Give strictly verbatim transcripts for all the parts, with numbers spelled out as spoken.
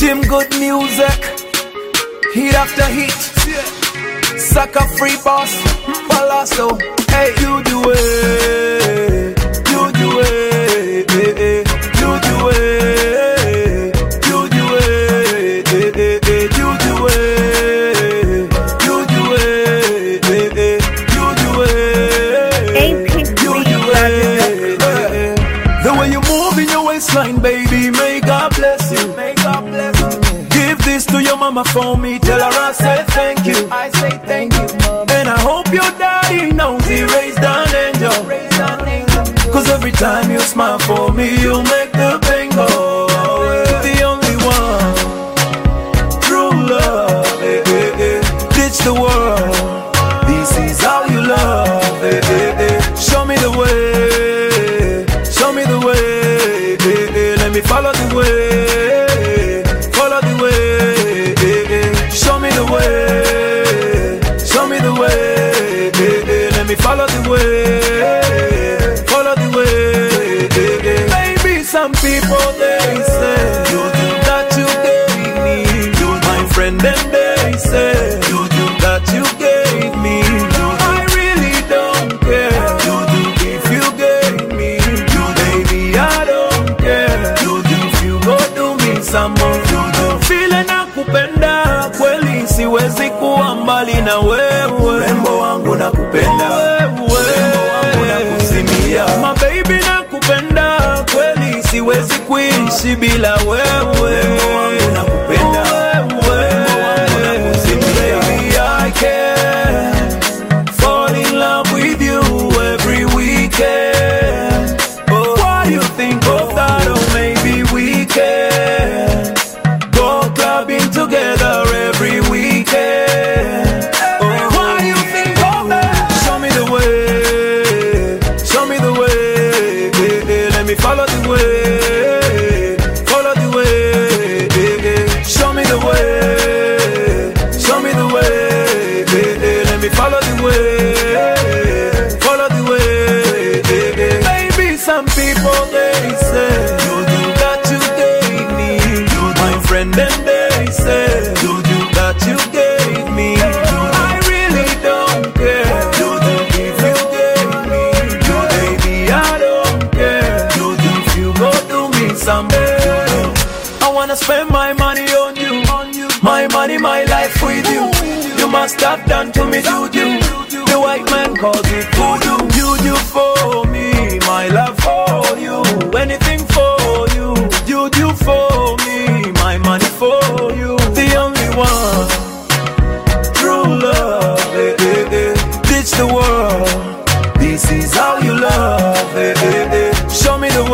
him good music, heat after heat. Sucker free boss, Palazzo. Hey, you do it, you do it, eh, eh. You do it, you do it, eh, eh, eh. You do it, you do it, eh, eh. You do it, you do it, eh, eh. The way you move in your waistline, baby, may God bless you. May God bless you. Give this to your mama for me. Tell her I say thank you. I say thank you, mama. And I hope your daddy knows he raised an angel. Cause every time you smile for me, you make the pain go away. The only one, true love, eh, eh, eh. Ditch the world, this is how you love, eh, eh, eh. Show me the way, show me the way, eh, eh. Let me follow the way, follow the way, eh, eh. Show me the way, show me the way, eh, eh. Let me follow the way, follow the way, eh, eh. Baby, some people they say you do that you gave me. You, my friend, and they say you do that you gave me. You, I really don't care. You do if you gave me. You, baby, I don't care. You do if you go do me some more. You do feeling nakupenda kweli, siwezi kuwa mbali na wewe. Rembo wangu nakupenda wewe, rembo wangu nakusimia. My baby nakupenda kweli, siwezi kuishi bila wewe. Rembo wangu nakupenda wewe, rembo wangu nakusimia. Baby, I can't fall in love with you every weekend. Oh, what do you think of that? Oh, maybe we can go clubbing together every weekend. Oh, what do you think of that? Show me the way, show me the way, eh, eh. Let me follow the way, follow the way, eh, eh. Show me the way, show me the way, eh, eh. Let me follow the way, follow the way, eh, eh. Baby, some people they say you do that you gave me. You, my friend, and they say you do that you gave me. You, I really don't care. You do if you gave me. You, baby, I don't care. You do if you go do me someday. I wanna spend my money on you, on you. My money, my life with you. You must have done to me juju. The white man calls it voodoo. Juju for me, my love for you. Anything for you. Juju for me, my money for you. The only one, true love, eh, eh, eh. Ditch the world, this is how you love, eh, eh, eh. Show me the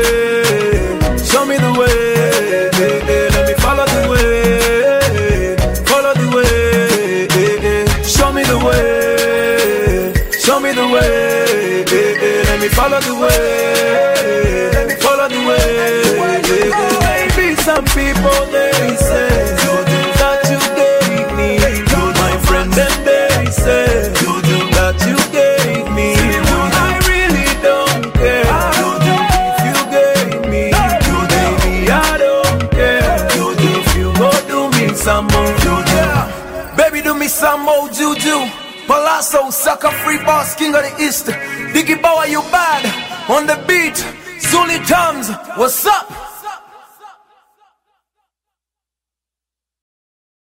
way, show me the way, eh, eh. Let me follow the way, follow the way, eh, eh. Show me the way, show me the way, eh, eh. Let me follow the way, let me follow the way, eh, eh. Baby, some people they say you do that you gave me. You, my friend, and they say you do that you gave me. You, I really don't care. You do if you gave me. You, baby, I don't care. You do if you go do me some more. You, yeah. Baby, do me some more juju. Palazzo, sucker free boss, king of the east. Diggy Bower, you bad on the beat. Zuli Tums, what's up?